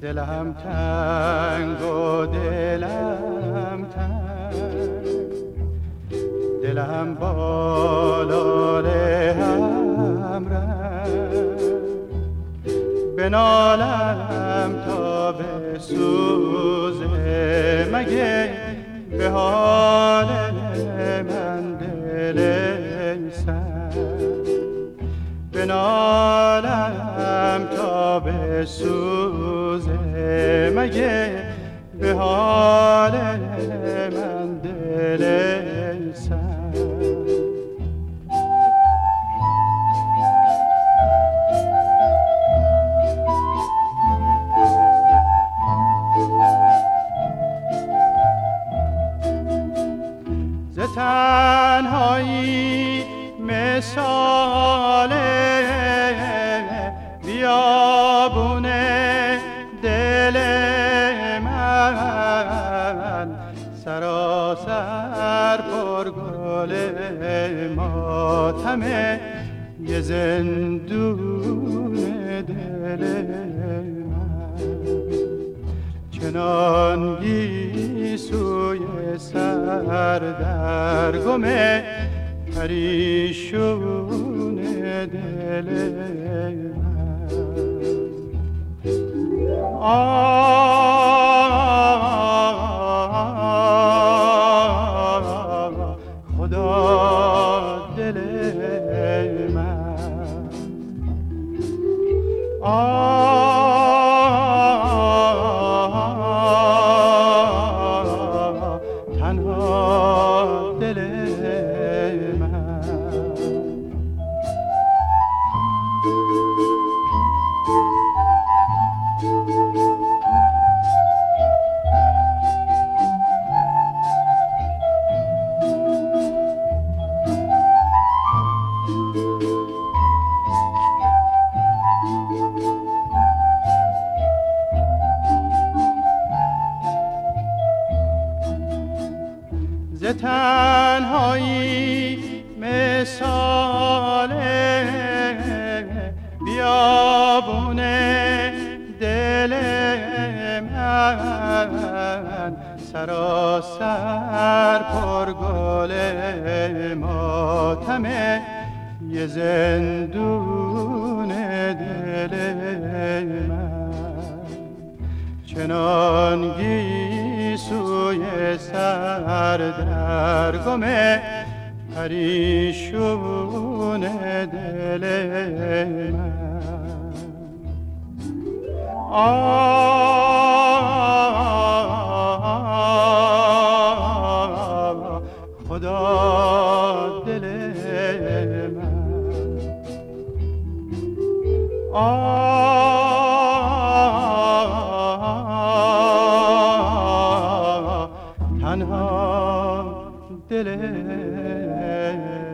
دلم تنگ و دلم تنگ، دلم بالال هم رفت، بنالم تا به سوزه مگه به حال من دل سنگ، بنالم تا به سوزه مگه به حال من دل سنگ. ز تنهایی مثال بیابون دل من، سراسر پر گل ماتم یه زندون دل من، چنان گیسوی سر در گم پریشون دل من. خدا دل من، تنها دل من. ز تنهایی مثال بیابون دل من، سراسر پر گل ماتم یه زندون دل من، چنان گیسوی سر در گم پریشون دل من. خدا دل من، تنها دل